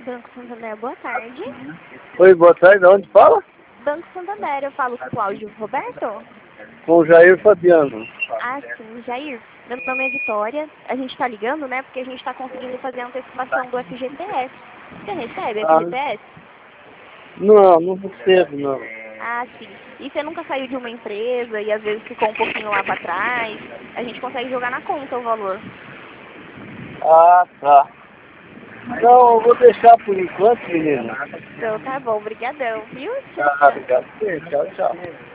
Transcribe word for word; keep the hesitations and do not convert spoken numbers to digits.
Banco Santander, boa tarde. Oi, boa tarde. De onde fala? Banco Santander, eu falo com o Cláudio Roberto? Com o Jair Fabiano. Ah, sim, Jair. Meu nome é Vitória. A gente tá ligando, né? Porque a gente tá conseguindo fazer a antecipação do F G T S. Você recebe Ah, F G T S? não, não recebo, não. Ah, sim. E você nunca saiu de uma empresa e às vezes ficou um pouquinho lá pra trás? A gente consegue jogar na conta o valor. Ah, tá. Não, eu vou deixar por enquanto, menina. Então tá bom, brigadão, viu? Tchau, Ah, tchau. obrigado. Tchau, tchau.